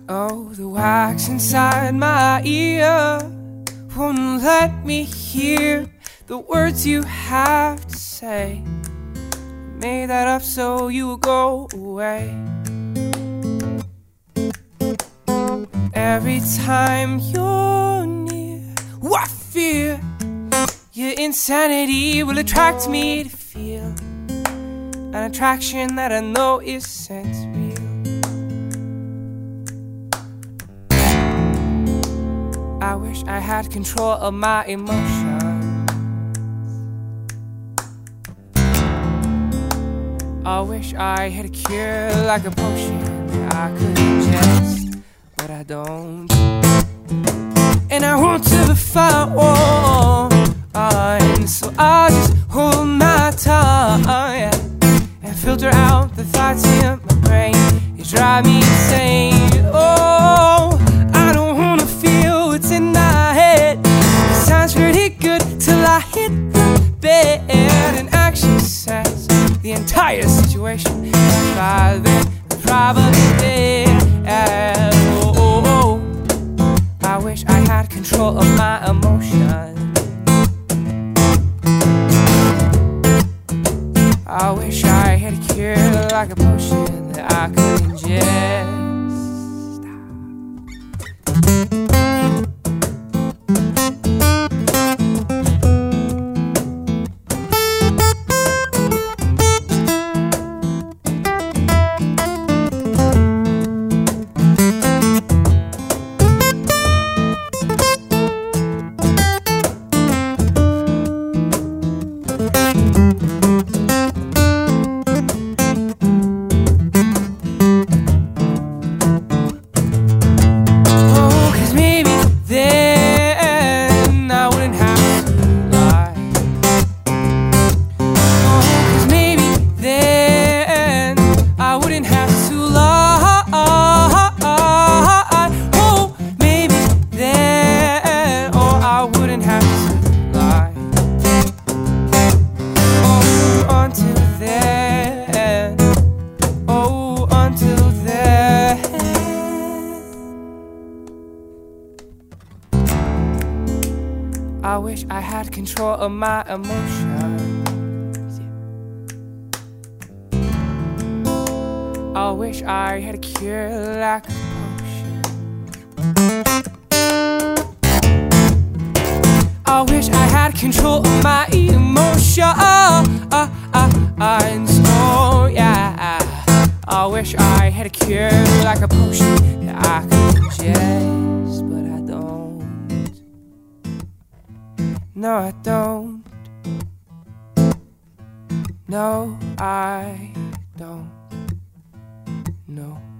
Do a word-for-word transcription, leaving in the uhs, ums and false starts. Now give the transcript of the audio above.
Oh, the wax inside my ear won't let me hear the words you have to say. Made that up so you will go away. Every time you're near, oh, I fear your insanity will attract me to feel an attraction that I know isn't real. I wish I had control of my emotions. I wish I had a cure like a potion that I could ingest, but I don't. And I want to be fine, so I'll just hold my tongue and filter out the thoughts in my brain. You drive me insane. Oh, I don't wanna feel what's in my head. It sounds pretty good till I hit the bed, and action says the entire situation is driving, probably dead. Oh, oh, oh, I wish I had control of my emotions. I wish I had a cure like a potion that I could ingest. I wish I had control of my emotions. I wish I had a cure like a potion. I wish I had control of my emotions. Oh yeah, I wish I had a cure like a potion that I could ingest, but I don't. No, I don't. No, I don't. No.